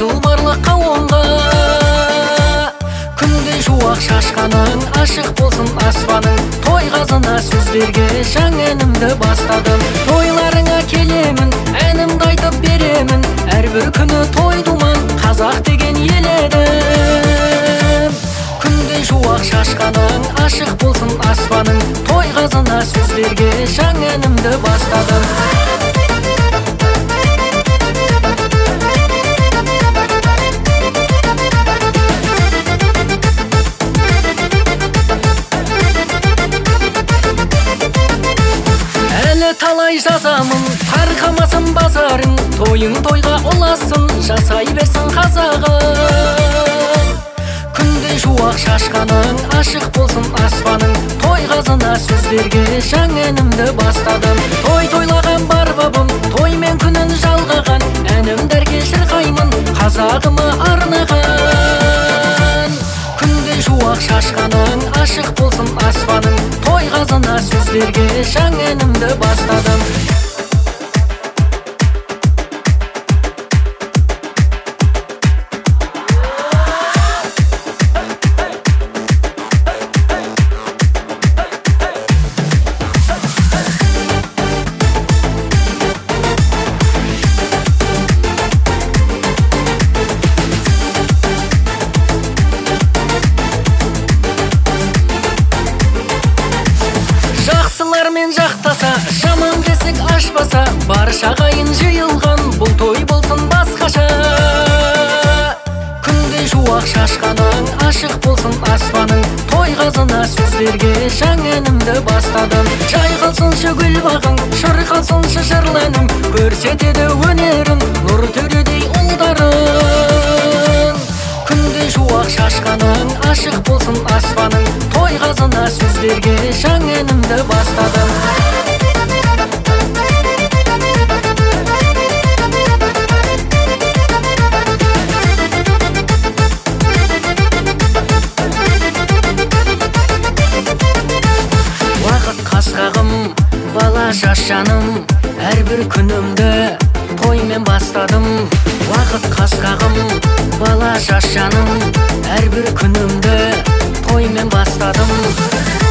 барлық қауымға. Күндей жуақ шашқаның, ашық болсын аспаның. Той қазына сөздерге жаңа әнімді бастадым. Тойларыңа келемін, әнімді айтып беремін. Әрбір күні той думан, қазақ деген ел едім. Күндей жуақ шашқаның, ашық болсын аспаның. Той қазына сөздерге жаңа әнімді бастадым. Талай жазамын, тарқамасын базарың. Тойың тойға оласын, жасай берсін қазағым. Күндей жуақ шашқаның, ашық болсын аспаның. Той қазына сөздерге жаңа әнімді бастадым. Той тойлаған бар бабым, тоймен күнін жалғаған. Әнімдерге шырқаймын, қазағыма арнаған. Күндей жуақ шашқаның, ашық болсын аспаның. Той қазына сөздерге жаңа әнімді бастадым. Жақсылармен жақтаса, жаман кесік ашпаса, барша ағайын жиылған, бұл той болсын басқаша. Күндей жуақ шашқаның, ашық болсын аспаның. Той қазына сөздерге жаңа әнімді бастадым. Жайқалсыншы гүл бағың, шырқалсыншы жырлы әнім. Көрсетеді өнерін, нұр төредей ұлдарың. Күндей жуақ шашқаның, ашық болсын аспаның. Той қазына сөздерге жаңа әнімді бастадым. Уақыт қасқағым, бала жас жаным. Әрбір күнімді тоймен бастадым. Уақыт қасқағым, бала жас жаным. Әрбір күнімді тоймен бастадым.